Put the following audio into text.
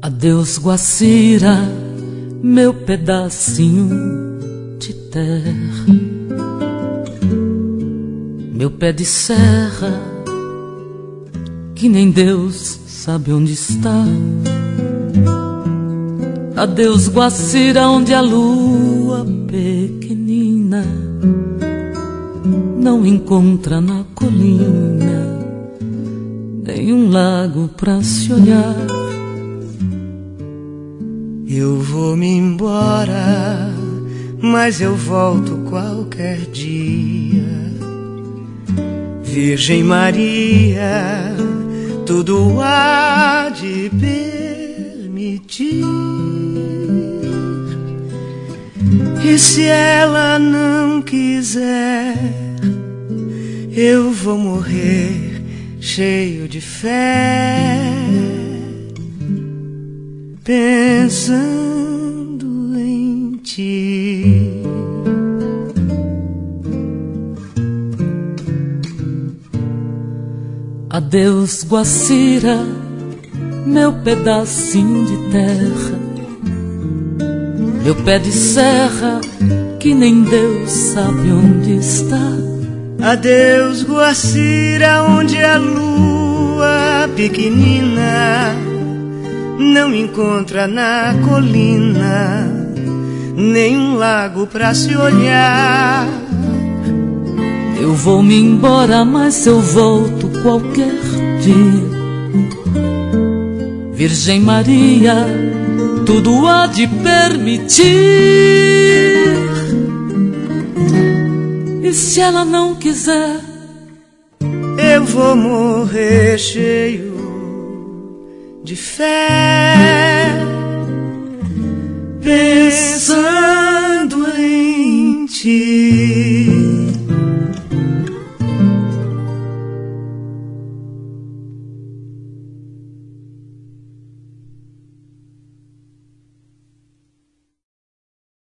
Adeus, Guacira, meu pedacinho de terra, meu pé de serra, que nem Deus sabe onde está. Adeus, Guacira, onde a lua pequenina não encontra na colina nenhum lago pra se olhar. Eu vou me embora, mas eu volto qualquer dia. Virgem Maria, tudo há de permitir. E se ela não quiser, eu vou morrer cheio de fé, pensando em ti. Adeus, Guacira, meu pedacinho de terra, meu pé de serra, que nem Deus sabe onde está. Adeus, Guacira, onde a lua pequenina não encontra na colina nenhum lago pra se olhar. Eu vou me embora, mas eu volto qualquer dia. Virgem Maria, tudo há de permitir. E se ela não quiser, eu vou morrer cheio de fé,